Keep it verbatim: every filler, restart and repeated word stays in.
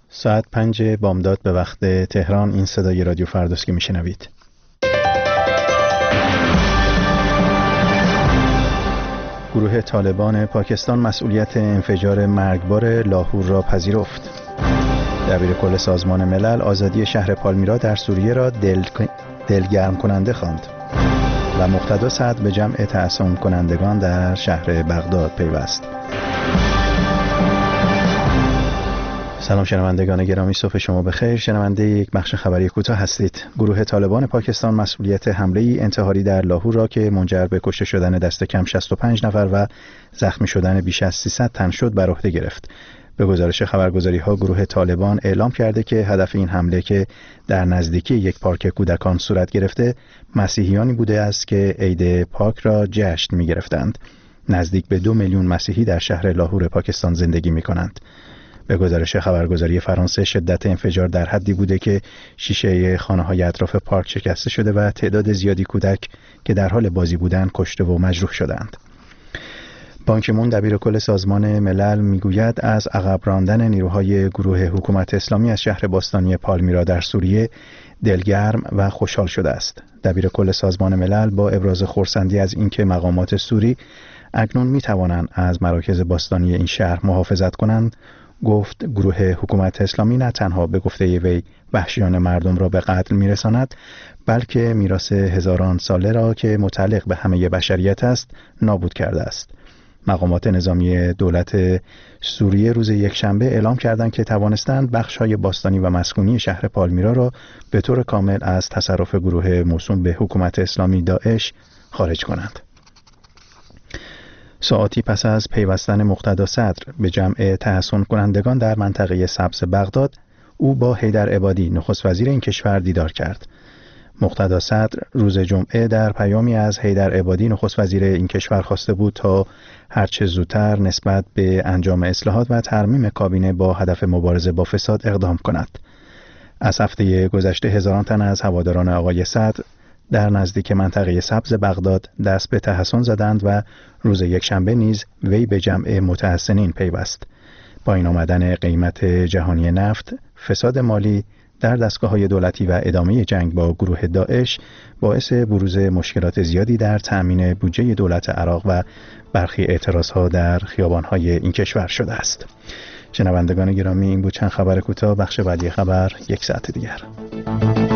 ساعت پنج بامداد به وقت تهران. این صدای رادیو فردوس که میشنوید. گروه طالبان پاکستان مسئولیت انفجار مرگبار لاهور را پذیرفت. دبیر کل سازمان ملل آزادی شهر پالمیرا در سوریه را دل... دلگرم کننده خواند و مقتدا صدر به جمع تعصب کنندگان در شهر بغداد پیوست. سلام شنوندگان گرامی، صبح شما بخیر. شنونده یک بخش خبری کوتاه هستید. گروه طالبان پاکستان مسئولیت حمله انتحاری در لاهور را که منجر به کشته شدن دست کم شصت و پنج نفر و زخمی شدن بیش از سیصد تن شد بر عهده گرفت. به گزارش خبرگزاری‌ها گروه طالبان اعلام کرده که هدف این حمله که در نزدیکی یک پارک کودکان صورت گرفته، مسیحیانی بوده است که عید پاک را جشن می‌گرفتند. نزدیک به دو میلیون مسیحی در شهر لاهور پاکستان زندگی می‌کنند. به گزارش خبرگزاری فرانسه شدت انفجار در حدی بوده که شیشه خانه‌های اطراف پارک شکسته شده و تعداد زیادی کودک که در حال بازی بودند کشته و مجروح شدند. بان کی مون دبیر کل سازمان ملل میگوید از عقب راندن نیروهای گروه حکومت اسلامی از شهر باستانی پالمیرا در سوریه دلگرم و خوشحال شده است. دبیر کل سازمان ملل با ابراز خرسندی از اینکه مقامات سوری اکنون میتوانند از مراکز باستانی این شهر محافظت کنند، گفت گروه حکومت اسلامی نه تنها به گفته وی وحشیان مردم را به قتل میرساند، بلکه میراث هزاران ساله را که متعلق به همه بشریت است نابود کرده است. مقامات نظامی دولت سوریه روز یکشنبه اعلام کردند که توانستند بخش‌های باستانی و مسکونی شهر پالمیرا را به طور کامل از تصرف گروه موسوم به حکومت اسلامی داعش خارج کنند. ساعاتی پس از پیوستن مقتدا صدر به جمع تحصن کنندگان در منطقه سبز بغداد، او با حیدر عبادی نخست وزیر این کشور دیدار کرد. مقتدا صدر روز جمعه در پیامی از حیدر عبادی نخست وزیر این کشور خواسته بود تا هرچه زودتر نسبت به انجام اصلاحات و ترمیم کابینه با هدف مبارزه با فساد اقدام کند. از هفته گذشته هزاران تن از هواداران آقای صدر در نزدیک منطقه سبز بغداد دست به تحصن زدند و روز یکشنبه نیز وی به جمع متحصنین پیوست. پایین آمدن قیمت جهانی نفت، فساد مالی در دستگاه‌های دولتی و ادامه جنگ با گروه داعش باعث بروز مشکلات زیادی در تأمین بودجه دولت عراق و برخی اعتراضها در خیابان‌های این کشور شده است. شنوندگان گرامی، این بود چند خبر کوتاه. بخش بعدی خبر یک ساعت دیگر.